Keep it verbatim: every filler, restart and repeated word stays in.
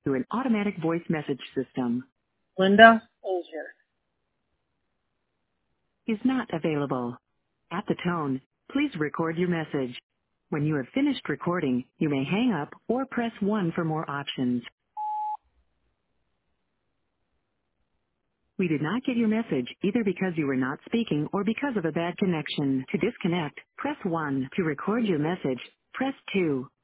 through an automatic voice message system. Linda Olger. Is not available. At the tone, please record your message. When you have finished recording, you may hang up or press one for more options. We did not get your message either because you were not speaking or because of a bad connection. To disconnect, press one. To record your message, press two.